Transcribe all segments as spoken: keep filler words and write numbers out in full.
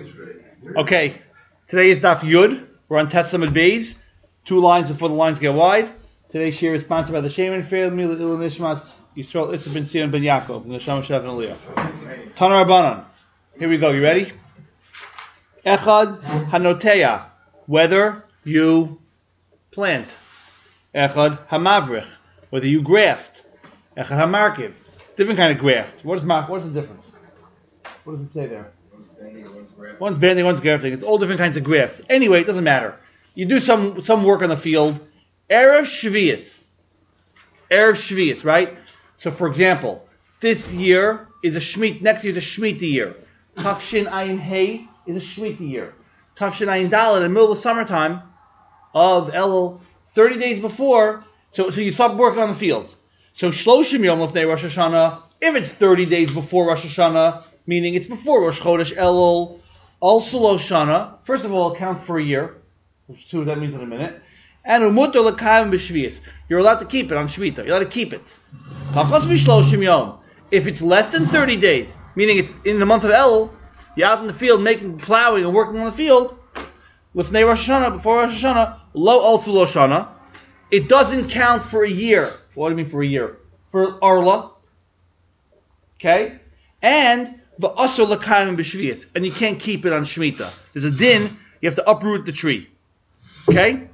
Okay, today is Daf Yud. We're on Testament Beis. Two lines before the lines get wide. Today's share is sponsored by the Shaman family, the Ilu Nishmas, Yisrael Issa ben Sion ben Yaakov, and the Neshama Shev and Aliyah. Tanar Rabbanan. Here we go. You ready? Echad hanoteya. Whether you plant. Echad hamavrich. Whether you graft. Echad hamarkiv. Different kind of graft. What is mark? What is the difference? What does it say there? One's bending, one's grafting. It's all different kinds of grafts. Anyway, it doesn't matter. You do some some work on the field. Erev Shvius. Erev Shvius, right? So, for example, this year is a Shemitah. Next year is a Shemitah year. Tafshin Ayin Hey is a Shemitah year. Tafshin Ayin Dalet in the middle of the summertime of Elul, thirty days before. So, so you stop working on the fields. So Shloshim Yom Lefnei Rosh Hashanah. If it's thirty days before Rosh Hashanah, meaning it's before Rosh Chodesh Elul, also Loshana. First of all, count for a year. Which two that means in a minute. And umuto l'kayim b'shvius. You're allowed to keep it on Shemitah. You're allowed to keep it. Tachos mishloshim yom. If it's less than thirty days, meaning it's in the month of Elul, you're out in the field making plowing and working on the field. With Nei Rosh Hashanah, before Rosh Hashanah, lo also Loshana. It doesn't count for a year. What do you mean for a year? For Arla. Okay? And the asur l'kayim b'shvius. And you can't keep it on Shemitah. There's a din, you have to uproot the tree. Okay?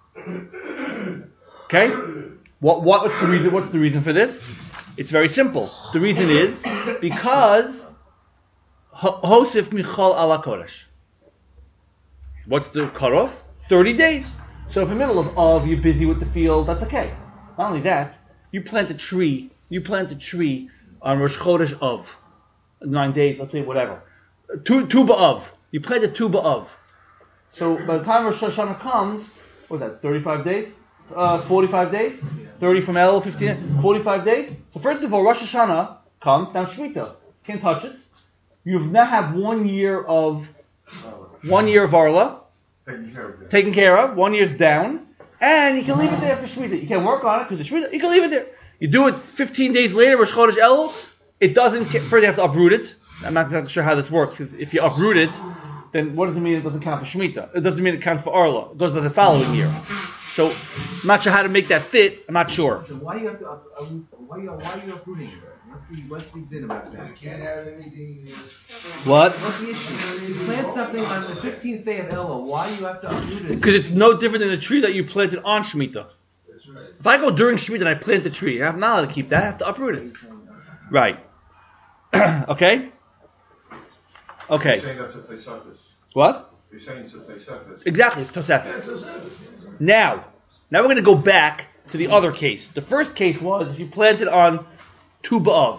Okay? What, what what's the reason what's the reason for this? It's very simple. The reason is because Hosif Michal ala Kodesh. What's the cutoff? Thirty days. So if in the middle of, of you're busy with the field, that's okay. Not only that, you plant a tree, you plant a tree on Rosh Chodesh of nine days, let's say whatever. Two two ba'av. You plant a two ba'av. So by the time Rosh Hashanah comes, what's that, thirty-five days? Uh, forty-five days? thirty from Elul, fifteen, forty-five days? So first of all, Rosh Hashanah comes, now Shemitah. Can't touch it. You now have one year of, one year of Arla, taken care of, one year's down, and you can leave it there for Shemitah. You can't work on it because it's Shemitah, you can leave it there. You do it fifteen days later, Rosh Chodesh Elul, it doesn't, first you have to uproot it. I'm not exactly sure how this works, because if you uproot it, then what does it mean it doesn't count for Shemitah? It doesn't mean it counts for Arla. It goes by the following year. So, I'm not sure how to make that fit. I'm not sure. So why do you have to, uh, why, you, why are you uprooting it? What's the, what's the din about that? You can't have anything. What? What's the issue? You plant something on the fifteenth day of Elul. Why do you have to uproot it? Because it's no different than the tree that you planted on Shemitah. That's right. If I go during Shemitah and I plant the tree, I'm not allowed to keep that. I have to uproot it. Right. Okay? Okay. You're saying that's a Pesachus. What? You're saying it's a Pesachus. Exactly, it's Tosefet. Now, now we're going to go back to the other case. The first case was if you planted on Tu B'Av.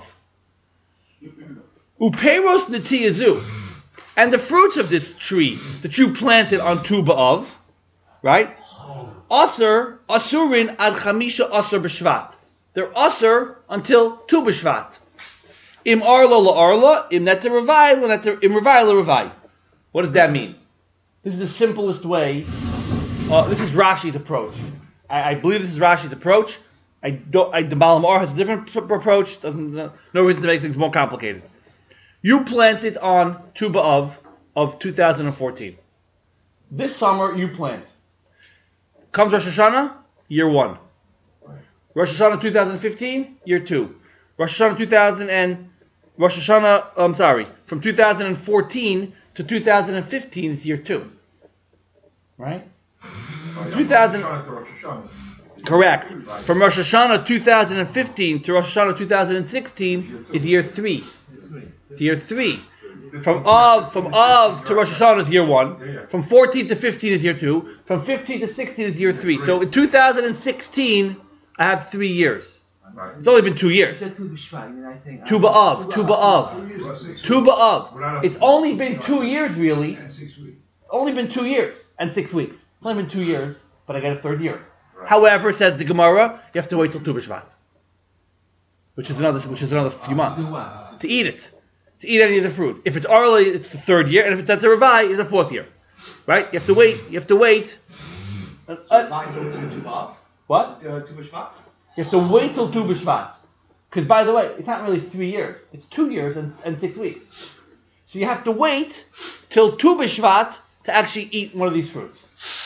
Upeiros netiyazu. And the fruits of this tree that you planted on Tu B'Av, right? Asur, asurin ad chamisha asur b'shvat. They're asur until Tu B'Shvat. Im arlo la arla, im neta revai, im revai la revai. What does that mean? This is the simplest way. Uh, this is Rashi's approach. I, I believe this is Rashi's approach. I don't. I, the Baal Mar has a different p- approach. Doesn't uh, no reason to make things more complicated. You planted on Tu B'Av of two thousand fourteen. This summer you plant. Comes Rosh Hashanah, year one. Rosh Hashanah two thousand fifteen, year two. Rosh Hashanah two thousand and Rosh Hashanah. I'm sorry, from two thousand fourteen to two thousand fifteen is year two. Right? two thousand. Correct. From Rosh Hashanah two thousand fifteen to Rosh Hashanah two thousand sixteen is year three. It's year three. From Av, from Av to Rosh Hashanah is year one. From fourteen to fifteen is year two. From fifteen to sixteen is year three. So in two thousand sixteen, I have three years. It's only been two years. Tu B'Av, Tu B'Av, Tu B'Av. It's only been two years, really. It's only been two years and six weeks. It's only been two years, but I get a third year. Right. However, says the Gemara, you have to wait till Tu B'Shvat, which is another, which is another few months to eat it, to eat any of the fruit. If it's early, it's the third year, and if it's at the Revai, it's the fourth year. Right? You have to wait. You have to wait. Uh, uh, what? You have to wait till Tu B'Shvat. Because, by the way, it's not really three years. It's two years and, and six weeks. So you have to wait till Tu B'Shvat to actually eat one of these fruits.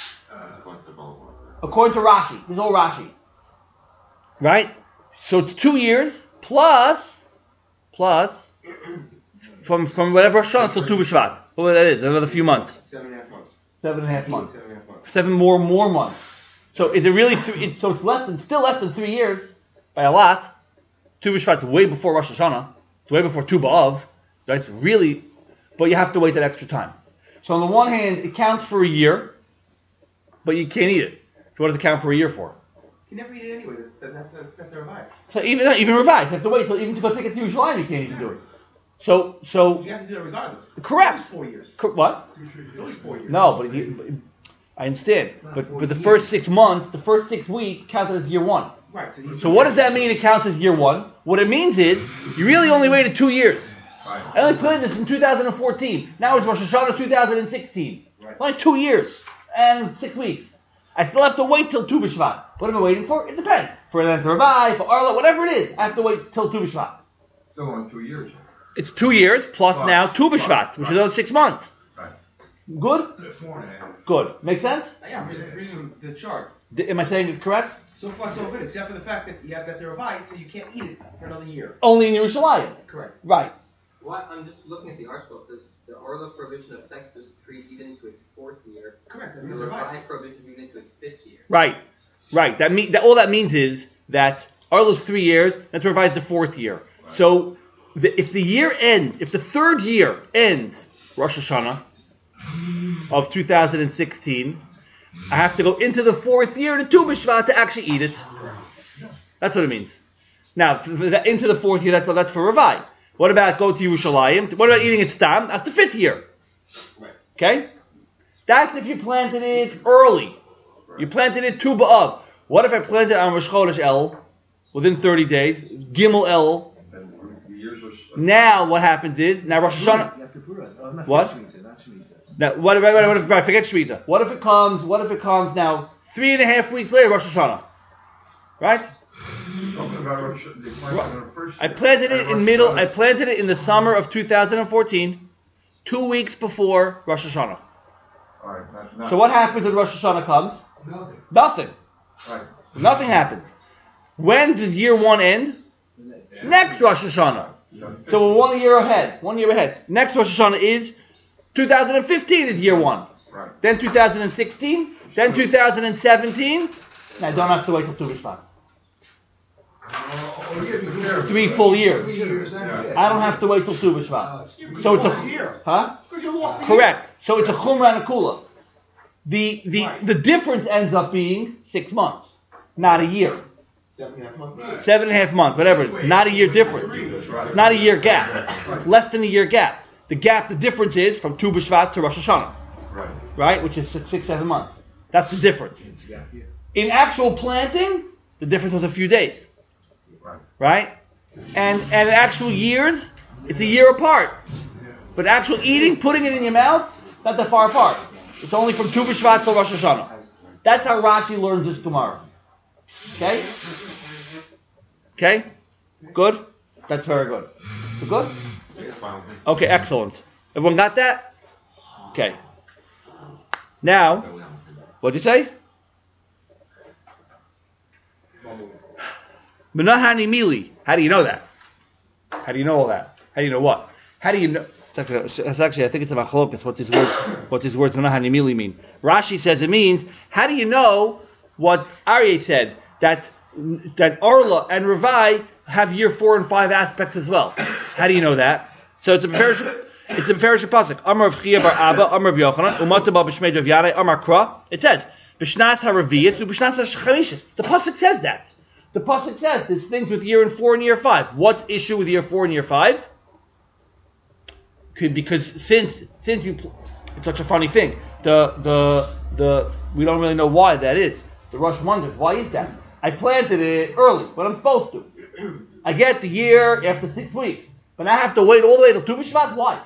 According to Rashi. This is all Rashi. Right? So it's two years plus, plus, from from whatever Rosh Hashanah till Tu B'Shvat. Whatever that is, another few months. Seven and a half months. Seven and a half months. Seven and a half months. Seven more more months. So is it really? Th- it, so it's less than still less than three years by a lot. Tu B'Shvat's way before Rosh Hashanah. It's way before Tu B'Av. Right? It's really, but you have to wait that extra time. So on the one hand, it counts for a year, but you can't eat it. So what does it count for a year for? You never eat it anyway. That's that's that's, that's their vibe. So even even revised, you have to wait till even to go take it to Yerushalayim, you can't even do it. So so You have to do it regardless. correct. It's four years. Cor- what? It's always four years. No, but, you, but I understand. But but the first six months, the first six weeks counted as year one. Right. So, you, So what does that mean? It counts as year one. What it means is you really only waited two years. Right. I only planned this in two thousand fourteen. Now it's Rosh Hashanah two thousand sixteen. Right. Only two years and six weeks. I still have to wait till Tu B'Shvat. What am I waiting for? It depends. For Lent Revi, for Arla, whatever it is, I have to wait till Tu B'Shvat. Still only two years. It's two years plus Right. now Tu B'Shvat, Right. which is another six months. Right. Good? Four and a half. Good. Make sense? yeah, I'm reading, reading the chart. D- am I saying it correct? So far, so good. Except for the fact that you have that they're revised, so you can't eat it for another year. Only in Yerushalayim. Correct. Right. Well, I'm just looking at the article. It says the Orla provision affects this tree even into its fourth year. Correct. The That's revised. Revive provision even into its fifth year. Right. Right. That mean that all that means is that Arlo's three years, that's revised the fourth year. Right. So the, if the year ends, if the third year ends Rosh Hashanah of two thousand sixteen, I have to go into the fourth year to Tu B'Shvat to actually eat it. That's what it means. Now, f- f- that- into the fourth year, that's that's for Revi. What about go to Yerushalayim? What about eating it stam? That's the fifth year. Right. Okay? That's if you planted it early. You planted it Tu B'Av. What if I planted it on Rosh Chodesh El within thirty days? Gimel El. And the years are. Now what happens is, now Rosh Hashanah. You have to prove it. Oh, not What? Shemitah, not Shemitah. Now, what if, what if, I forget Shemitah. What if it comes, what if it comes now, three and a half weeks later, Rosh Hashanah? Right? Talking about Rosh- they planted in the first I year. planted it And in Rosh middle, I Hashanah- planted it in the summer of two thousand fourteen, two weeks before Rosh Hashanah. All right. Not, not, So what happens when Rosh Hashanah comes? Nothing. Nothing. Right. Nothing happens. When does year one end? Next Rosh Hashanah. So we're one year ahead. One year ahead. Next Rosh Hashanah is two thousand fifteen is year one. Right. Then two thousand sixteen. Then two thousand seventeen. And I don't have to wait till Tu B'Shvat. Oh, yeah, because Three full years. Three years, then, Yeah. yeah. I don't have to wait till Tu Uh, B'Shvat. it's- So it's lost a a year. huh? Because you lost the Correct. So it's a chumrah and a kula. The the Right. the difference ends up being six months, not a year. Seven and a half months. Seven and a half months, whatever. It's not a year difference. It's not a year gap. It's less than a year gap. The gap, the difference is from Tu B'Shvat to Rosh Hashanah, Right. right? Which is six, six, seven months. That's the difference. In actual planting, the difference was a few days, Right. right? And and in actual years, it's a year apart. But actual eating, putting it in your mouth, not that far apart. It's only from Tu B'Shvat to Rosh Hashanah. That's how Rashi learns this tomorrow. Okay? Okay? Good? That's very good. We're good? Okay, excellent. Everyone got that? Okay. Now, what'd you say? Menahani Mili. How do you know that? How do you know all that? How do you know what? How do you know? It's actually, it's actually I think it's a machlokas. What these words, what these words Menahani Mili mean? Rashi says it means. How do you know what Aryeh said that that Orla and Ravai have year four and five aspects as well? How do you know that? So it's a Meferish, it's a Meferish pasuk. Amar of Chia bar Abba, Amar of Yochanan, Umata ba b'shmei Rav Yadai, Amar Kra. It says b'shnas haraviyas, b'shnas hashchamishis. The pasuk says that. The pasuk says there's things with year and four and year five. What's issue with year four and year five? Could, because since since you, pl- it's such a funny thing. The the the we don't really know why that is. The Rosh wonders why is that. I planted it early, when I'm supposed to. I get the year after six weeks, but I have to wait all the way till Tu B'Shvat. Why?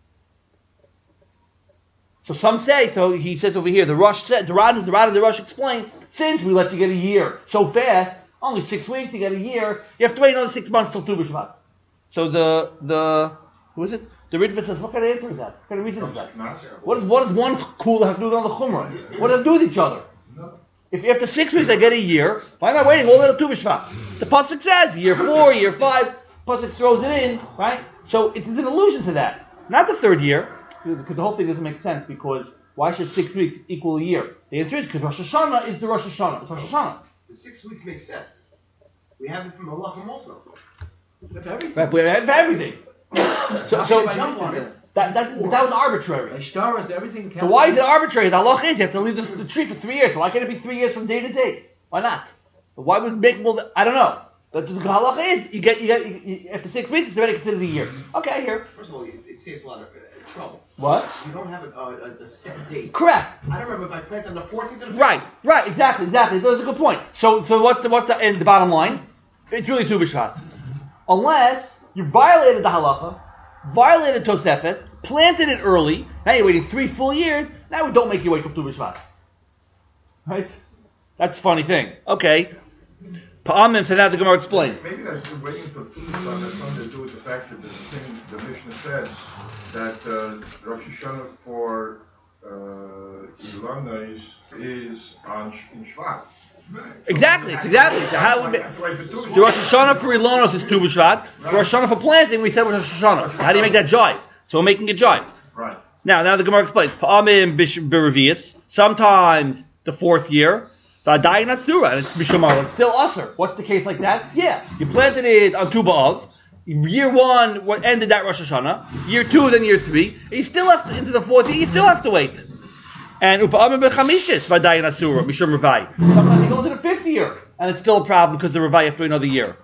So some say. So he says over here. The Rosh said. The Rad and the Rad and the Rosh explain. Since we let you get a year so fast, only six weeks, you get a year. You have to wait another six months till Tu B'Shvat. So the the Who is it? The Ritva says, what kind of answer is that? What kind of reason is that? Not- What, is, what does one kula have to do with the Chumrah? What does it do with each other? If after six weeks I get a year, why am I waiting all the way to Tu B'Shvat? The Pasuk says year four, year five, Pasuk throws it in, right? So it's an allusion to that. Not the third year, because the whole thing doesn't make sense, because why should six weeks equal a year? The answer is because Rosh Hashanah is the Rosh Hashanah. It's Rosh Hashanah. The six weeks makes sense. We have it from Malachim also. That's everything. Right, we have everything. So, so Jump on it. that, that, that was arbitrary. Ishtaras, everything counts. So why is it arbitrary? The halach is you have to leave the, the tree for three years. So why can't it be three years from day to day? Why not? But why would it make more? Than, I don't know. But the halach is you get you get you, you, after six weeks it's already considered a year. Okay, here. First of all, it, it saves a lot of uh, trouble. What? You don't have a, a, a set date. Correct. I don't remember if I plant on the fourteenth or the Right. Right. Exactly. Exactly. That's a good point. So so what's the what's the and the bottom line? It's really Tu B'Shvat. Unless you violated the halacha, violated Tosefes, planted it early. Now you're waiting three full years. Now we don't make you wait till Tu B'Shvat. Right? That's a funny thing. Okay. Pa'amim, so now the Gemara explains. Maybe that's the waiting for two weeks on has something to do with the fact that the thing the Mishnah says that uh, Rosh Hashanah for uh, Ilanos is on Sh- in Shvat. Exactly. It's exactly. So how would be, That's why for two weeks- the Rosh Hashanah for Ilonos is Tu B'Shvat. The Rosh Hashanah for planting, we said was Rosh Hashanah. How do you make that jive? So we're making it jive. Right. Now, now the Gemara explains. Pa'amim b'revius. Sometimes the fourth year. V'adayin asura, and it's b'shomar. It's still usher. What's the case like that? Yeah, you planted it on Tu B'Av. Year one what ended that Rosh Hashanah. Year two, then year three. And you still have to, into the fourth year. You still have to wait. And upa'amim b'chamishis v'adayin asura mishum revai. Sometimes you go into the fifth year, and it's still a problem because the revai after another year.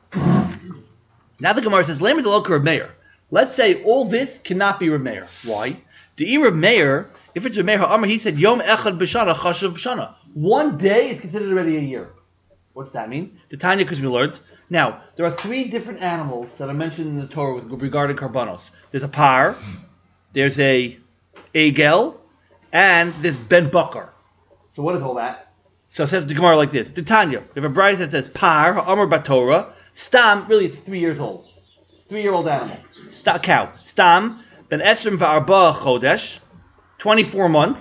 Now the Gemara says, "Lema delok Reb Meir." Let's say all this cannot be Reb Meir. Why? The Reb Meir, if it's Reb Meir Ha'amar, he said Yom Echad B'Shana Chashav B'Shana. One day is considered already a year. What's that mean? The Tanya, because we learned. Now there are three different animals that are mentioned in the Torah with regarding karbanos. There's a par, there's a egel, and there's ben bakar. So what is all that? So it says the Gemara like this: the Tanya. We have a bride that says par Ha'amar Batorah. Stam, really, it's three years old. Three-year-old animal. Sta- cow. Stam, ben esrim va'arba chodesh, twenty-four months.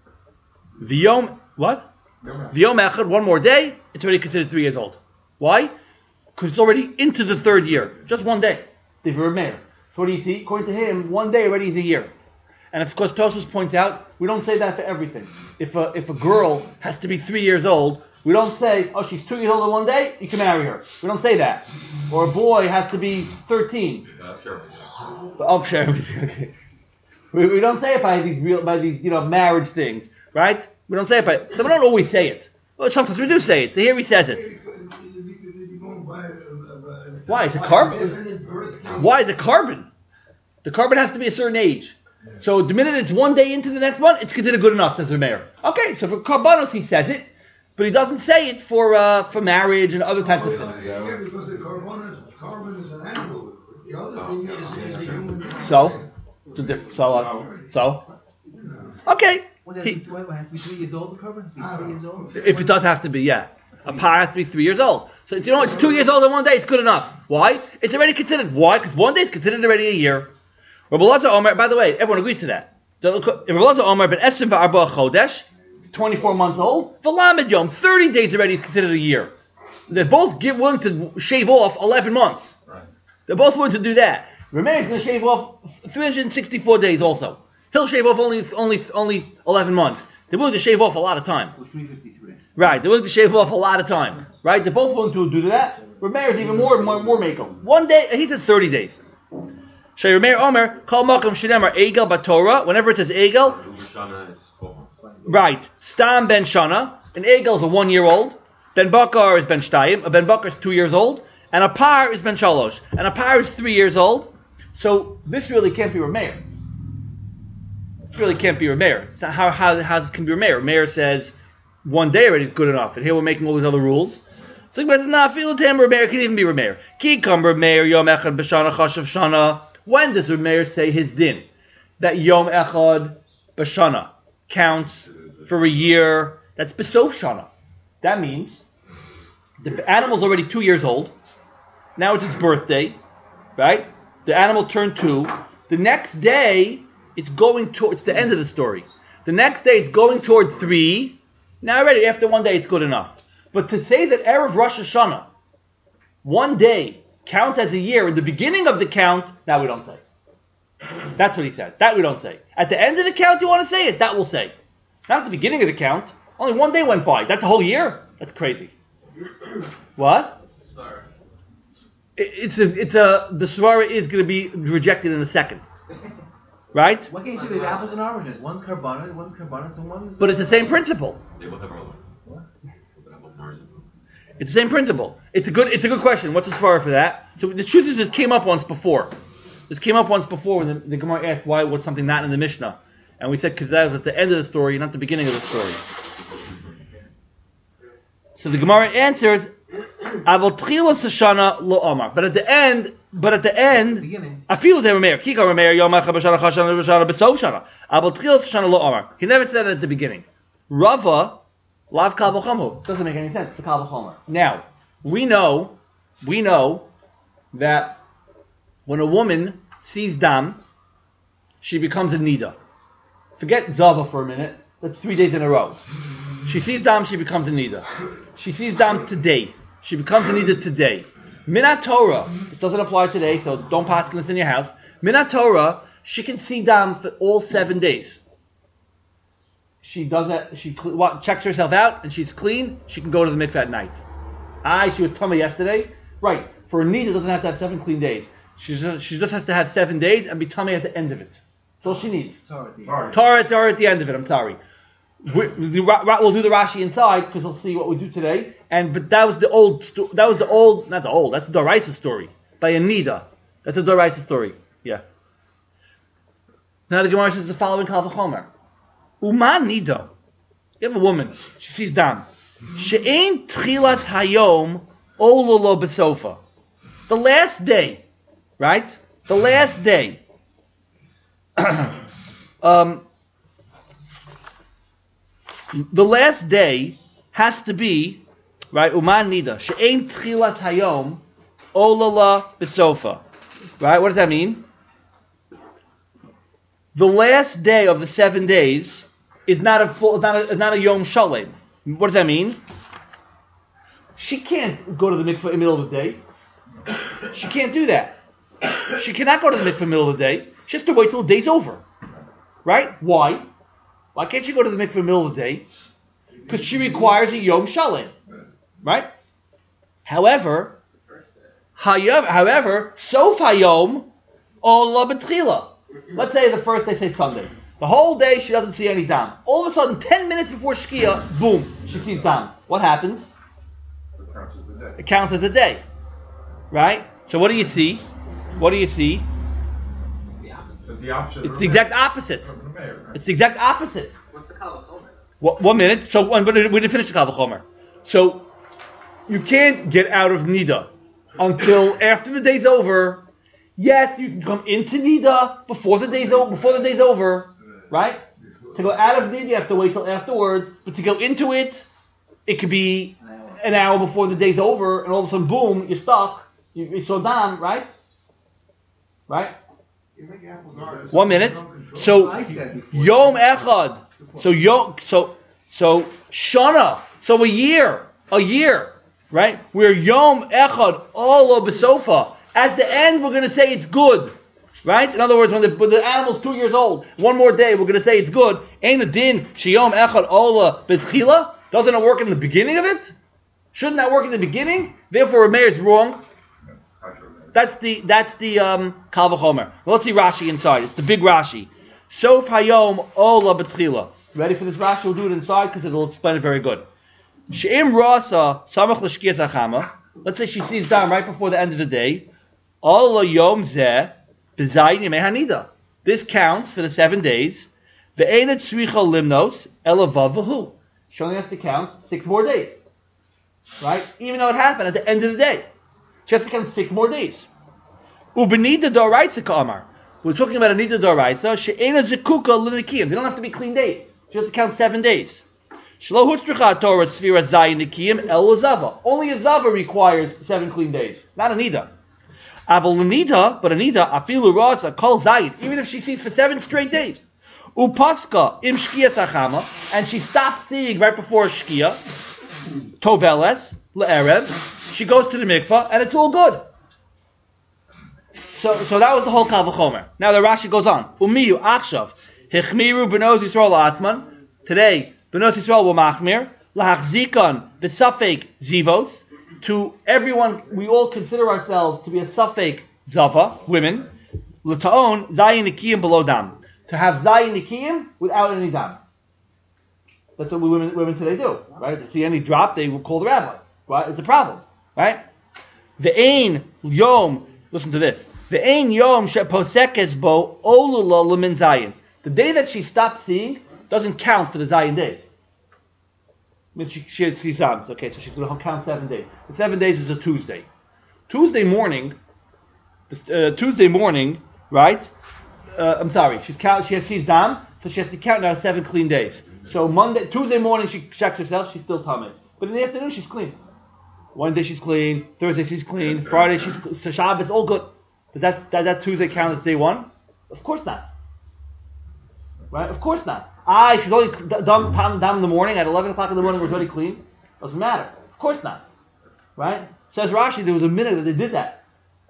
V'yom, what? V'yom echad, one more day, it's already considered three years old. Why? Because it's already into the third year. Just one day. The Reb Meir. So what do you see? According to him, one day already is a year. And of course, Tosfos points out, we don't say that for everything. If a, if a girl has to be three years old, we don't say, oh, she's two years old in one day, you can marry her. We don't say that. Or a boy has to be thirteen. Uh, sure. Oh, sure. Okay. We, we don't say it by these real, by these, you know, marriage things, right? We don't say it by, so we don't always say it. Well, sometimes we do say it. So here he says it. Why? It's a carbon. Why? It's a carbon. The carbon has to be a certain age. So the minute it's one day into the next one, it's considered good enough, says the mayor. Okay, so for carbonos he says it, but he doesn't say it for uh, for marriage and other types of things. Yeah, because the carbon is, carbon is an animal. The other thing is, is a human being. So, so, diff- so, uh, so, okay. What has, He- to, what has to be three years old? The carbon has to be three years old. If it does have to be, yeah. A par has to be three years old. So, you know, it's two years old in one day, it's good enough. Why? It's already considered. Why? Because one day is considered already a year. Rabbi Elazar Omer, by the way, everyone agrees to that. Rabbi Elazar Omer, ben Esrim va'arba chodesh, twenty-four months old, v'lamed yom, thirty days already is considered a year. They're both give, willing to shave off eleven months. Right. They're both willing to do that. Rameir is going to shave off three hundred sixty-four days also. He'll shave off only only only eleven months. They're willing to shave off a lot of time. three fifty-three. Right, they're willing to shave off a lot of time. Right, they're both willing to do that. Rameir is even more more, more makel. One day, he says thirty days. Shay Rameir Omer, Kol Makam Shemar Egel Batorah. Whenever it says Egel, Shana is twelve months. right, Stam Ben Shana. An Egel is a one-year-old. Ben Bakar is Ben Shtayim. A Ben Bakar is two years old. And a Par is Ben Shalosh. And a Par is three years old. So this really can't be Rameir. This really can't be Rameir. It's not how how how this can be Rameir. Rameir says one day already is good enough. And here we're making all these other rules. So it's not feel to him. Rameir can even be Rameir. Ki kam Rameir Yom Echad B'Shana Chashav Shana. When does Rameir say his din? That Yom Echad B'Shana counts for a year. That's B'Sof Shana. That means the animal's already two years old. Now it's its birthday, right? The animal turned two. The next day, it's going to, it's the end of the story. The next day, it's going toward three. Now already, after one day, it's good enough. But to say that Erev Rosh Hashanah, one day, counts as a year in the beginning of the count, that we don't say. That's what he says. That we don't say. At the end of the count, you want to say it? That we'll say. Not at the beginning of the count. Only one day went by. That's a whole year? That's crazy. What? Sorry. It, it's a, it's a, the svara is going to be rejected in a second. Right? Why can't you say the apples and oranges? One's carbonate, one's carbonate, and one's... But it's the same principle. They both have aroma. What? Both have orange. It's the same principle. It's a good, it's a good question. What's the svara for that? So the truth is, this came up once before. This came up once before when the, the Gemara asked why was something not in the Mishnah. And we said because that was at the end of the story, not the beginning of the story. So the Gemara answers, "Avol tchilas Hashana lo Omar." But at the end, but at the end, Beginning. Afilu de Rameir, Kika Rameir, Yom Echad B'Shana Chashana B'Shana B'Sov Shana. Avol tchilas Hashana lo Omar. He never said it at the beginning. Rava, lav kal v'chomer. Doesn't make any sense. It's kal v'chomer. Now we know, we know that when a woman sees dam, she becomes a nida. Forget zava for a minute. That's three days in a row. She sees dam, she becomes a nida. She sees dam today. She becomes a nida today. Minat Torah, this doesn't apply today, so don't pass this in your house. Minat Torah, she can see dam for all seven days. She does that, she cl- what, checks herself out, and she's clean, she can go to the mikveh at night. Aye, she was tummy yesterday. Right, for a nida, doesn't have to have seven clean days. She just, she just has to have seven days and be tummy at the end of it. That's all she needs. Sorry. Sorry. Torah, Torah at the end of it, I'm sorry. We, the, we'll do the Rashi inside because we'll see what we do today. And but that was the old, sto- that was the old, not the old. That's the Doraisa story by Anida. That's a Doraisa story. Yeah. Now the Gemara says the following Kal V'chomer. Uma Nida. You have a woman. She sees dam. She'ein tchilas hayom ololo besofa. The last day, right? The last day. um. The last day has to be, right, Uman Nida, She'ein Tchilas Hayom, Olala B'Sofa. Right, what does that mean? The last day of the seven days is not a full, not a, is not a Yom Shalem. What does that mean? She can't go to the mikveh in the middle of the day. She can't do that. She cannot go to the mikveh in the middle of the day. She has to wait till the day's over. Right? Why? Why can't she go to the mikveh in the middle of the day? Because she requires a Yom Shalem. Right? However, hayom, however, Sof Hayom, Ola B'Tchila. Let's say the first day, say Sunday. The whole day she doesn't see any dam. All of a sudden, ten minutes before Shkia, boom, she sees dam. What happens? It counts as a day. It counts as a day. Right? So what do you see? What do you see? It's the opposite. It's the exact opposite. From the mayor, right? It's the exact opposite. What's the Kal V'chomer? One, one minute. So one, but we didn't finish the Kal V'chomer. So you can't get out of Nida until after the day's over. Yes, you can come into Nida before the day's over. Before the day's over, right? To go out of Nida, you have to wait till afterwards. But to go into it, it could be an hour before the day's over, and all of a sudden, boom, you're stuck. You, you so down, right? Right? One minute. So I said before. Yom Echad. So Yom. So so Shana. So a year. A year. Right? We're Yom Echad all Besofa. At the end, we're going to say it's good. Right? In other words, when the, when the animal's two years old, one more day, we're going to say it's good. Ain't a din Shiyom Echad Ola Betchila? Doesn't it work in the beginning of it? Shouldn't that work in the beginning? Therefore, Rameir is wrong. That's the that's the um, Kal V'chomer. Well, let's see Rashi inside. It's the big Rashi. Sof Hayom Ola Betchila. Ready for this Rashi? We'll do it inside because it'll explain it very good. She'im Rasa Samach L'Shkias Achama. Let's say she sees down right before the end of the day. Ola Yom Zeh B'Zayin Yemei Hanida. This counts for the seven days. Ve'enet Tzricha Limnos Elavav V'hu. She only has to count six more days. Right? Even though it happened at the end of the day. She has to count six more days. Ubenida Doraitza Ka'amar. We're talking about a Nida Doraitza. She'ena Zekuka L'Nikiyim. They don't have to be clean days. She has to count seven days. Shlo Hutzricha Torah Sfira Zayin Nikiyim El Zava. Only a Zava requires seven clean days. Not a Nida. Abel Anita, but Anita, Afilu Rasa, Kol Zayid, even if she sees for seven straight days. Upaska, Im Shkia Tachama, and she stops seeing right before Shkia, Toveles, Le'erev, she goes to the mikvah, and it's all good. So, so that was the whole Kal V'chomer. Now the Rashi goes on. Umiyu Achshav, Hichmiru B'nos Yisrael Atzman, today, B'nos Yisrael will machmir, Lahachzikon, V'safek Zivos, to everyone, we all consider ourselves to be a Safek Zava, women, L'ta'on, Zayin Nikiyim below Dam. To have Zayin Nikiyim without any Dam. That's what we women, women today do, right? If they see any drop, they will call the rabbi. Right? It's a problem, right? The Ein Yom, listen to this. The Ein Yom sheposekes bo olula l'min Zayin. The day that she stopped seeing doesn't count for the Zayin days. I mean, she, she had Sisam. Okay, so she's going to count seven days. The seven days is a Tuesday. Tuesday morning, uh, Tuesday morning, right? Uh, I'm sorry, she's count, she has Sisam, so she has to count now seven clean days. So Monday, Tuesday morning she checks herself, she's still tummy. But in the afternoon she's clean. Wednesday she's clean, Thursday she's clean, Friday she's clean, so Shabbos, all good. Does that, that, that Tuesday count as day one? Of course not. Right? Of course not. I she's only done down in the morning, at eleven o'clock in the morning was already clean. Doesn't matter. Of course not. Right? Says Rashi, there was a minute that they did that.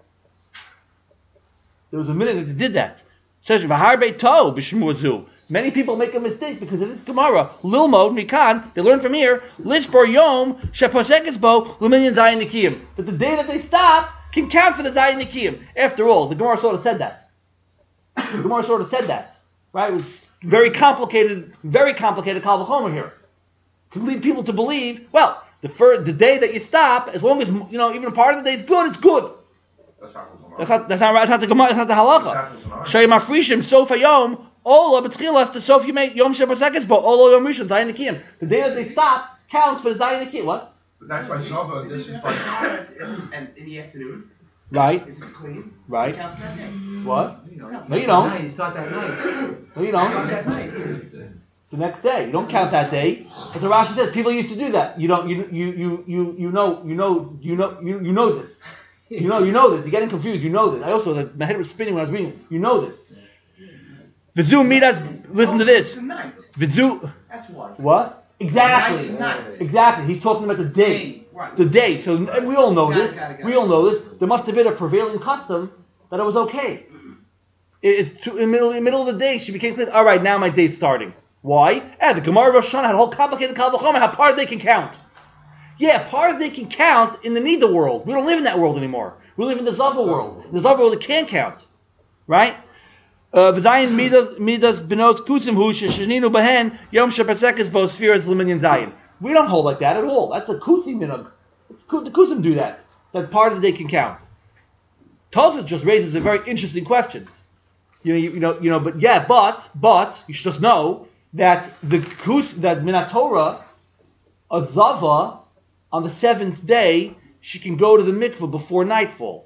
There was a minute that they did that. Says V'harbe to b'shmuazu. Many people make a mistake because of this Gemara. Lilmod mikan, they learn from here. Lishbor yom sheposekes bo l'minyan zayin nikiyim. That the day that they stop can count for the zayin nikiyim. After all, the Gemara sort of said that. The Gemara sort of said that. Right? It was very complicated, very complicated Kal V'chomer here. Could lead people to believe, well, the first, the day that you stop, as long as, you know, even a part of the day is good, it's good. That's not That's not, that's not right, that's not the Gemara, that's not the halacha. Shayim Afrishim, Sofa Yom, Ola B'tchilas, the Sof Yom Yom Sheposekes Bo, Ola Yom Rishon, Zayin Nikiyim. The day that they stop counts for the Zayin Nikiyim. What? That's why Zava, this is why. And in the afternoon, Right. if it's clean, Right. count that day. What? You know, No, you don't. You start that night. No, you Start don't. that night. The next day. You don't count that day. But the Rashi says people used to do that. You don't. You you you you you know you know you know you you know this. You know you know this. You're getting confused. You know this. I also my head was spinning when I was reading. You know this. Vizu midas. Listen to this. Tonight. Vizu. That's why. What? Exactly. Night to night. Exactly. He's talking about the day. Right. The day. So and we all know Got it, this. got it, got We it. all know this. There must have been a prevailing custom that it was okay. It's to, in the middle, in the middle of the day. She became clean. All right, now my day's starting. Why? And the Gemara Rosh Hashanah had a whole complicated Kal V'chomer how part of the day can count. Yeah, part of the day can count in the Nida world. We don't live in that world anymore. We live in the Zava world. In the Zava world, it can't count, right? V'zayin midas midas benos kutzim hu sheshninu behen yom shepasekes bo spheres l'minyan zayin. We don't hold like that at all. That's a kutzim minhag. The kutzim do that. That part of the day can count. Tosfos just raises a very interesting question. You know, you, you know, you know, but yeah, but but you should just know that the kus that minatora a zava on the seventh day she can go to the mikveh before nightfall.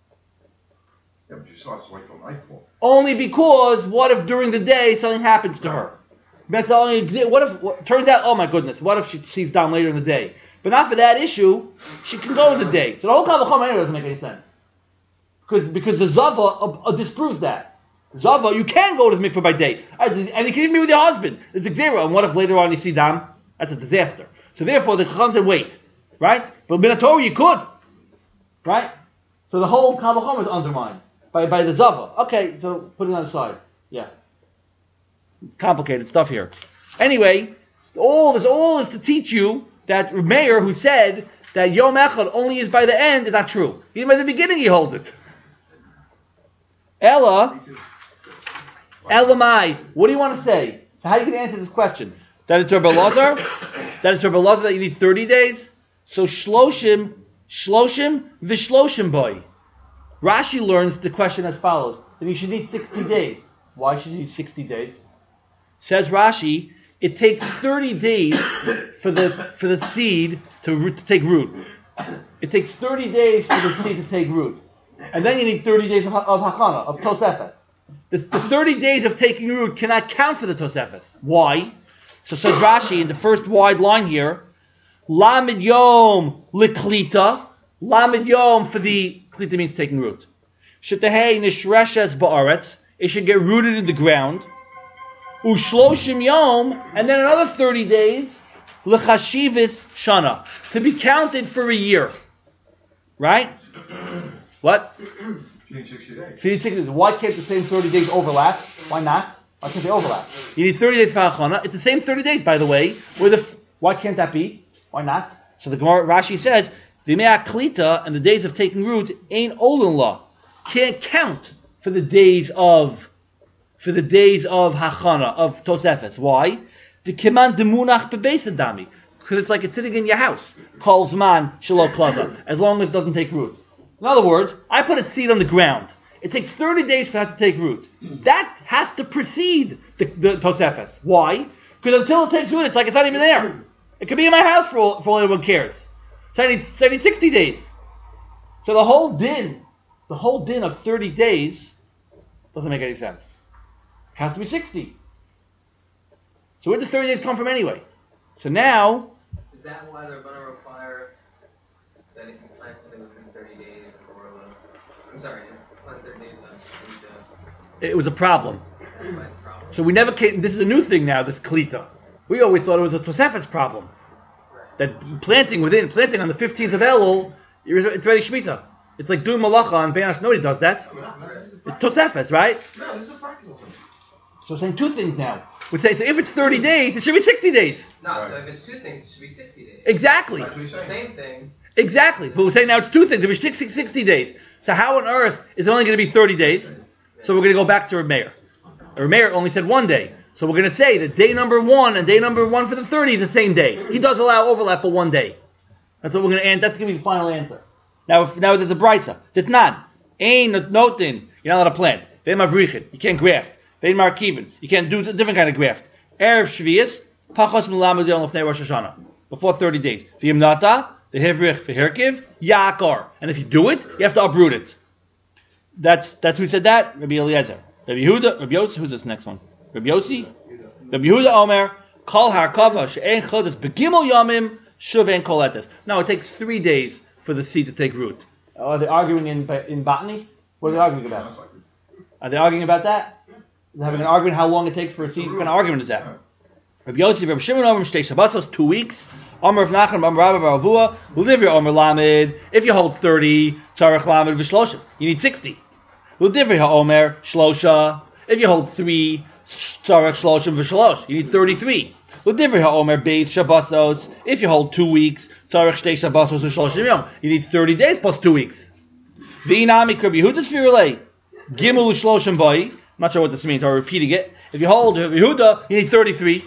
Yeah, but she starts like till nightfall. Only because what if during the day something happens to her? That's the only. exi- What if what, turns out? Oh my goodness! What if she sees down later in the day? But not for that issue. She can go in the day. So the whole Kal V'chomer anyway doesn't make any sense because because the zava uh, uh, disproves that. Zava, you can go to the mikveh by day, and you can even be with your husband. It's a zero. And what if later on you see dam? That's a disaster. So therefore, the Chacham said, wait, right? But minatora you could, right? So the whole Kal V'chomer is undermined by by the zava. Okay, so put it on the side. Yeah. Complicated stuff here. Anyway, all this all is to teach you that Meir, who said that Yom Echad only is by the end, is not true. Even by the beginning he holds it. Ella, Elamai, what do you want to say? How are you going to answer this question? That it's Rebbe Elazar? That it's Rebbe Elazar that you need thirty days? So Shloshim, Shloshim, Vishloshim boy. Rashi learns the question as follows. That you should need sixty days. Why should you need sixty days? Says Rashi, it takes thirty days for the for the seed to, root, to take root. It takes thirty days for the seed to take root. And then you need thirty days of, of hachana, of tosefes. The, the thirty days of taking root cannot count for the tosefes. Why? So says Rashi in the first wide line here, Lamed Yom Liklita, Lamed Yom for the, Klita means taking root. Shetehei nishreshes ba'aretz. It should get rooted in the ground. Ushloshim yom, and then another thirty days, l'chashivis shana, to be counted for a year. Right? What? You need sixty days. So you need sixty days. Why can't the same thirty days overlap? Why not? Why can't they overlap? You need thirty days for Hachana. It's the same thirty days, by the way. Where the why can't that be? Why not? So the Gemara Rashi says, V'mei klita, and the days of taking root ain't olin law. Can't count for the days of for the days of Hachana, of Tosefes. Why? The Kiman Demunach Bebeis Adami. Because it's like it's sitting in your house. Kol Zman Shelo Klaza. As long as it doesn't take root. In other words, I put a seed on the ground. It takes thirty days for that to take root. That has to precede the, the Tosefes. Why? Because until it takes root, it's like it's not even there. It could be in my house for all, for all anyone cares. So I need, so I need sixty days. So the whole din, the whole din of thirty days doesn't make any sense. It has to be sixty. So where does thirty days come from anyway? So now... Is that why they're going to require that if you plant something within thirty days or... Uh, I'm sorry, plant thirty days on Klita, it was a problem. that's why the problem. So we never came... This is a new thing now, this Klita. We always thought it was a Tosefes problem. That planting within, planting on the fifteenth of Elul, it's ready Shemitah. It's like doing malacha on Be'anas. Nobody does that. It's Tosefes, right? No, this is a practical thing. So we're saying two things now. We're saying, so if it's thirty days, it should be sixty days. No, so if it's two things, it should be sixty days. Exactly. That's what he's saying. Same thing. Exactly. But we're saying now it's two things. It should be sixty days. So how on earth is it only going to be thirty days? So we're going to go back to Reb Meir. Reb Meir only said one day. So we're going to say that day number one and day number one for the thirty is the same day. He does allow overlap for one day. That's what we're going to end. That's going to be the final answer. Now, if, now there's a brayta. Ditnan. Ain notin. You're not allowed to plant. Vein mavrichin. You can't graft. Vein markivin. You can't do a different kind of graft. Erev shvius. Pachos milamad yom lefnei Rosh Hashanah. Before thirty days. V'yimnata. V'hivrich v'hirkiv. Yakar. And if you do it, you have to uproot it. That's that's who said that? Rabbi Eliezer. Rabbi Yehuda. Rabbi Yossi. Who's this next one? Rabbi Yossi. Rabbi Yehuda Omer. Kol harkava she'en chodesh begimel yamim shuv kol etes. Now it takes three days for the seed to take root. Are they arguing in in botany? What are they arguing about? Are they arguing about that? They're having an argument how long it takes for a seed. What kind of argument is that? Rabbi Yossi, Rabbi Shimon Omer shtei shabbasos, two weeks. Omer of Nachman, Omer Rabba Baravua, L'divri Omer Lamed. If you hold thirty, Tzarech Lamed v'shlosha. You need sixty. L'divri Omer Shlosha. If you hold three, Tzarech Shloshim v'shlosh. You need thirty-three. L'divri Omer Beis Shabbasos. If you hold two weeks, Tzarech shtei shabbasos v'shloshim yom. You need thirty days plus two weeks. V'inami Rabbi Yehuda Sfirulei. Gimel Shloshim Boi. I'm not sure what this means. I'm repeating it. If you hold Rabbi Yehuda, you need thirty-three.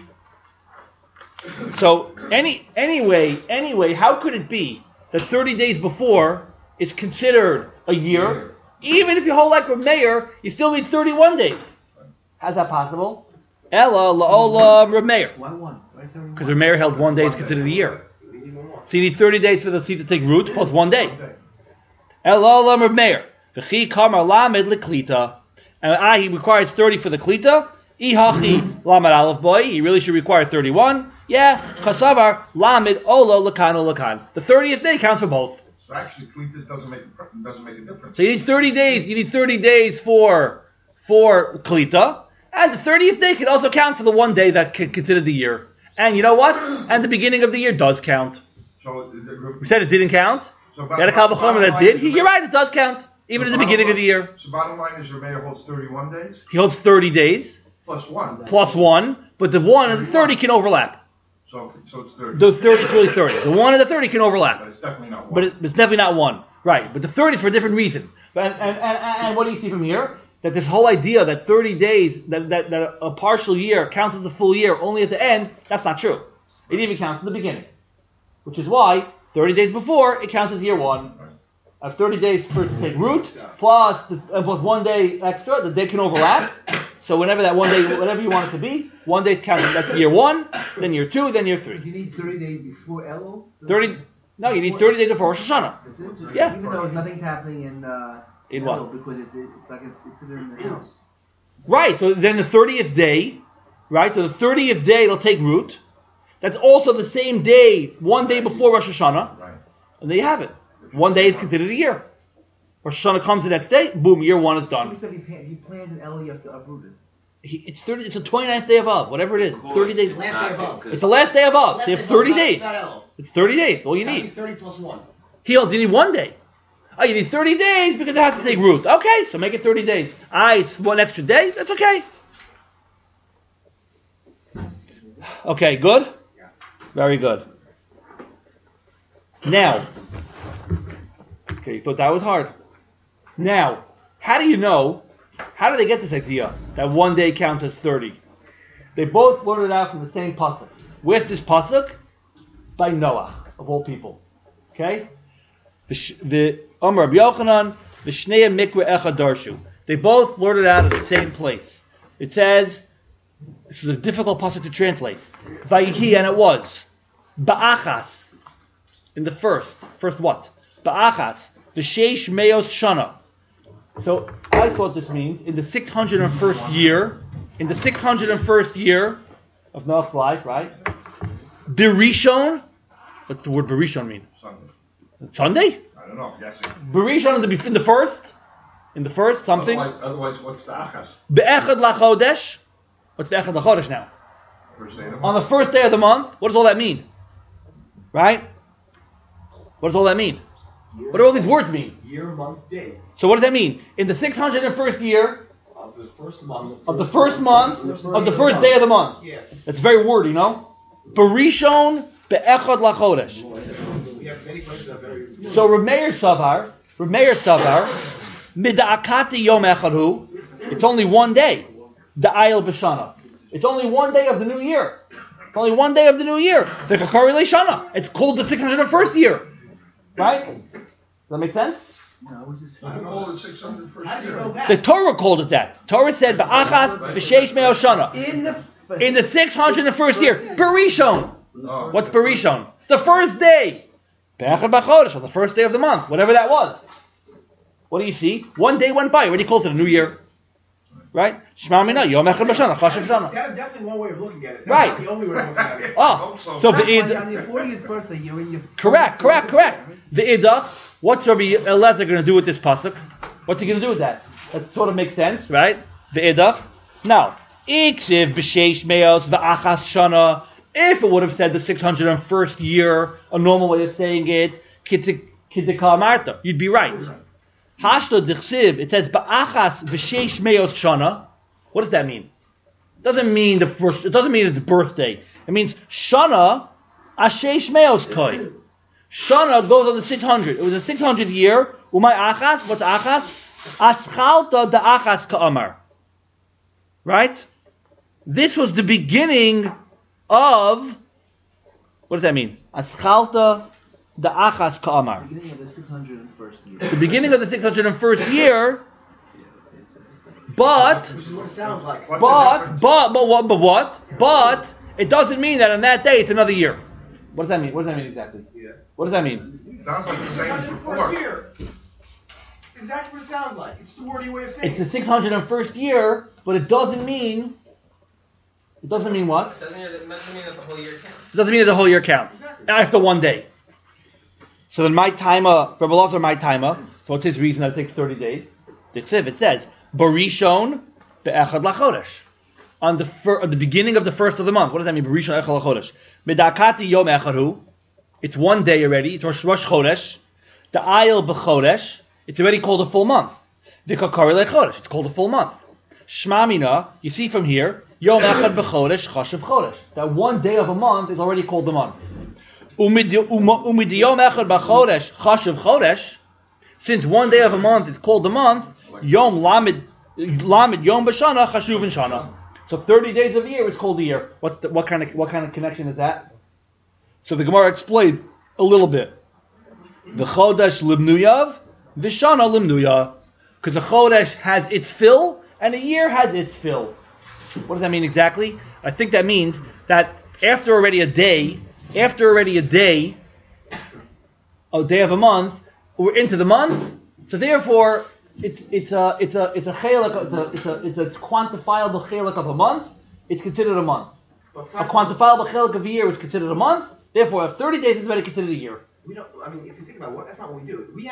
So any anyway, anyway, how could it be that thirty days before is considered a year? Even if you hold like Reb Meir, you still need thirty-one days. How's that possible? Ella la'olam Reb Meir. Why one? Why thirty-one? Because Reb Meir held one day is considered a year. So you need thirty days for the seed to take root plus one day. Ella la'olam Reb Meir. V'chi kamar lamed leklita. And ah, he requires thirty for the klita. Ihachi lamed aleph boy. He really should require thirty-one. Yeah, kasavar lamed olo lakan lakan. The thirtieth day counts for both. So actually, Klita doesn't make doesn't make a difference. So you need thirty days. You need thirty days for for klita, and the thirtieth day can also count for the one day that can consider the year. And you know what? And the beginning of the year does count. So the, We said it didn't count. so You had a kal v'chomer that did. He, you're right. It does count, even at the beginning of the year. So bottom line is, your mayor holds thirty-one days He holds thirty days plus one. plus one, but the one and the thirty can overlap. So so it's thirty. The thirty is really thirty. The one and the thirty can But overlap. it's definitely not one. But it, it's definitely not one. Right. But the thirty is for a different reason. But, and, and, and, and what do you see from here? That this whole idea that thirty days, that, that, that a partial year counts as a full year only at the end, that's not true. It even counts in the beginning. Which is why thirty days before, it counts as year one. Uh, thirty days for it to take root, plus, the, uh, plus one day extra, the day can overlap. So whenever that one day, whatever you want it to be, one day's counted. That's year one, then year two, then year three. You need thirty days before Elul? thirty, no, you need thirty days before Rosh Hashanah. That's it? Yeah. Even though nothing's happening in uh, In Elul, what? because it's, it's like it's, it's sitting in the house. Right, so then the thirtieth day, right, so the thirtieth day it'll take root. That's also the same day, one day before Rosh Hashanah. Right. And there you have it. One day is considered a year. Rosh Hashanah comes the next day, boom, year one is He done. said he, pa- he planned an L, you have to uproot it. He, it's thirty. It's the twenty-ninth day of Av, whatever it is. It's thirty days. Last day above. It's the last day of Av. So you have thirty days. Not L. It's thirty days. All you Gotta be need. thirty plus one. He holds you need one day. Oh, you need thirty days because it has to take root. Okay, so make it thirty days. Ah, it's one extra day. That's okay. Okay, good? Very good. Now, okay, you thought that was hard. Now, how do you know, how do they get this idea that one day counts as thirty? They both learned it out from the same pasuk. Where's this pasuk? By Noah, of all people. Okay? The Amar Rabbi Yochanan, the Shnei Mikra Echad Darshu. They both learned it out at the same place. It says, this is a difficult pasuk to translate. Vayihi, and it was. Ba'achas. In the first. First what? Ba'achas. The Sheish Meos Shana. So, I thought this means, in the six hundred first year, in the six hundred first year of Noah's life, right? Berishon. What's the word Berishon mean? Sunday. Sunday? I don't know, I'm guessing. Berishon in the, in the first? In the first, something? Otherwise, otherwise what's the achas? Be'echad lachodesh. What's Be'echad lachodesh now? First day of the On month. the first day of the month, what does all that mean? Right? What does all that mean? Year, What do all these words mean? Year, month, day. So what does that mean? In the six hundred first year Of the first month. of the first month of the first day of the month. Yeah. That's very wordy, you know? Berishon be'echad lachodesh. We have many places that are very. So Reb Meir Savar, Reb Meir Savar, mida'akati yom echadhu. It's only one day. Da'ayil b'shana. It's only one day of the new year. It's only one day of the new year. The Kakari Leishana. It's called the six hundred first year. Right? Does that make sense? No, it's just. I call it six hundred first How do you know year. that? The Torah called it that. Torah said ba'achas v'sheish me'oshana. In the. In the six hundred first year. Berishon. Oh, What's Berishon? The first day. Be'echad b'chodesh, on the first day of the month. Whatever that was. What do you see? One day went by. Already calls it a new year. Right? Shema mina yom echad b'shana. Chashav shana. That is definitely one way of looking at it. That's Right. not the only way of looking at it. Oh. So That's why the on your fortieth birthday, you're in your. Correct, correct, correct. The idach. What's Rabbi Elazar going to do with this pasuk? What's he going to do with that? That sort of makes sense, right? The idach. Now, iksiv b'sheish meos v'achas shana. If it would have said the six hundred first year, a normal way of saying it, kidika marta, you'd be right. Hashta dichsiv. It says ba'achas v'sheish meos shana. What does that mean? It doesn't mean the first. It doesn't mean his birthday. It means shana asheish meos koi. Shana goes on the six hundred. It was a six hundred year. Umay achas. What's achas? Aschalta da achas ka'amar. Right? This was the beginning of. What does that mean? Aschalta da achas ka'amar. Beginning of the six hundred first year. The beginning of the six hundred first year. But, Which is what it sounds like. What's the but, difference? but, but what? But what? But it doesn't mean that on that day it's another year. What does that mean? What does that mean exactly? Yeah. What does that mean? Sounds like the same as First before. year. Exactly what it sounds like. It's the wordy way of saying It's it. the six hundred first year, but it doesn't mean. It doesn't mean what? Doesn't mean that, doesn't mean that the whole year counts. It doesn't mean that the whole year counts after one day. So then my timer, Rabbi Elazar, my timer. So what's his reason that it takes thirty days? It says Barishon be'echad lachodesh. On the fir- on the beginning of the first of the month. What does that mean? Barishon echad lachodesh. Medakati yom echadu. It's one day already. It's Rosh Rosh Chodesh. The ayil b'chodesh. It's already called a full month. The kakari lechodesh. It's called a full month. Shema mina. You see from here. Yom echad b'chodesh chashav chodesh. That one day of a month is already called the month. Umid umid yom echad b'chodesh chashav chodesh. Since one day of a month is called the month, Yom Lamed Lamed Yom B'Shana Chashuvin Shana. So thirty days of a year is called a year. What's the, what kind of what kind of connection is that? So the Gemara explains a little bit. The Chodesh Limnuyav, the Shana Limnuya, because a Chodesh has its fill and a year has its fill. What does that mean exactly? I think that means that after already a day, after already a day, a day of a month, we're into the month, so therefore it's it's a it's a it's a chelak, it's a it's a it's a quantifiable chelak of a month. It's considered a month. A quantifiable chelak of a year is considered a month. Therefore, if thirty days is already considered a year. We don't. I mean, if you think about what, that's not what we do. We have.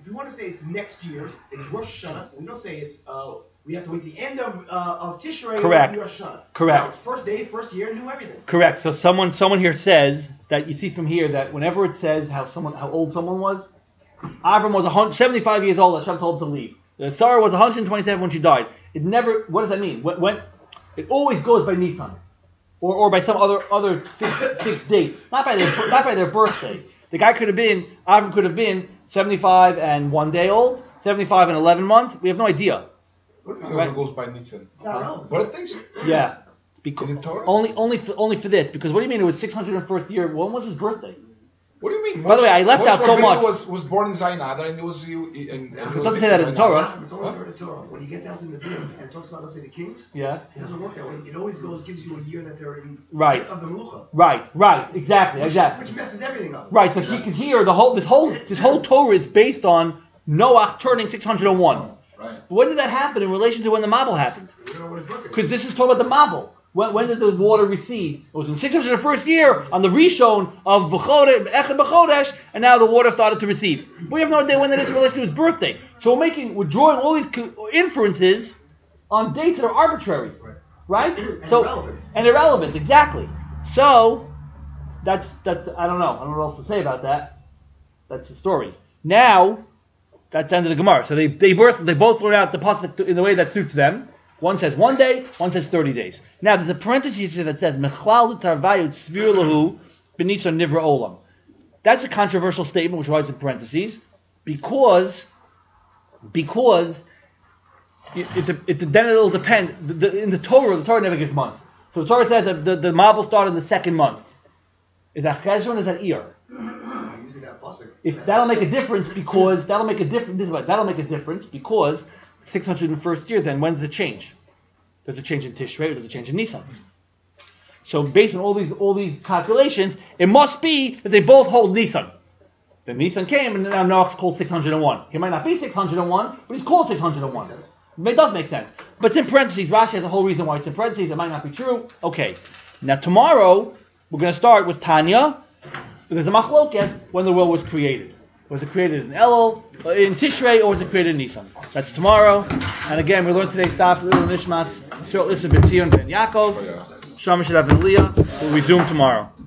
if you want to say it's next year's, it's Rosh Hashanah. We don't say it's uh, we have to wait the end of uh, of Tishrei Correct. to Rosh Hashanah. Correct. No, it's first day, first year, and do everything. Correct. So someone someone here says that you see from here that whenever it says how someone how old someone was, Avram was one hundred seventy-five years old. Hashem told him to leave. Uh, Sarah was one hundred twenty-seven when she died. It never. What does that mean? When, when it always goes by Nisan, or or by some other other fixed, fixed date, not by their not by their birthday. The guy could have been Avram could have been seventy-five and one day old, seventy-five and eleven months. We have no idea. What if it Right. never goes by Nissan? Not relevant. What it thinks? Yeah. Because In the Torah? only only for, only for this. Because what do you mean it was six hundred first year? When was his birthday? What do you mean? By the way, I left Moshe out so Rabbeinu much. Was, was born in Zayin Adar and it was you. And, and It was doesn't say that in Zayin Torah. Adar. It's only for the Torah. When you get down to the Nevi'im and it talks about, let's say, the kings, Yeah. it doesn't work that way. It always goes, gives you a year that they're in Right. of the Melucha. Right. Right. Exactly. Which, Exactly. which messes everything up. Right. So because here the whole this whole this whole Torah is based on Noah turning six hundred one. Right. But when did that happen in relation to when the Mabul happened? We don't know what his birthday is. Because this is talking about the Mabul. When, when did the water recede? It was in six hundred first year on the Rishon of B'chodesh, Echad B'chodesh, and now the water started to recede. We have no idea when that is in relation to his birthday. So we're making, we're drawing all these co- inferences on dates that are arbitrary, right? And so irrelevant. and irrelevant, exactly. So that's that's I don't know, I don't know what else to say about that. That's the story. Now that's the end of the Gemara. So they they both they both learn out the pasuk in the way that suits them. One says one day, one says thirty days. Now there's a parenthesis here that says Mechlal Tarvayu Tzvir Lahu B'Nisan Nivra Olam. That's a controversial statement which writes in parentheses because because it, it, it, then it'll depend. The, the, in the Torah, the Torah never gives months. So the Torah says that the, the Mabul started in the second month. Is that Cheshvan or is that Iyar? Using that pasuk. If that'll make a difference because that'll make a difference. This is what that'll make a difference because six hundred first year. Then when does it change? Does it change in Tishrei or does it change in Nisan? So based on all these all these calculations, it must be that they both hold Nisan. Then Nisan came and now Noach's called six hundred one. He might not be six hundred one, but he's called six hundred one. It does make sense. But it's in parentheses. Rashi has a whole reason why it's in parentheses. It might not be true. Okay. Now tomorrow we're going to start with Tanya. There's a machloket when the world was created. Was it created in Elul, in Tishrei, or was it created in Nisan? That's tomorrow. And again, we learned today's daf Little Nishmas, Short List of Ben Zion Ben Yaakov, Shama Shadav and Leah. We'll resume tomorrow.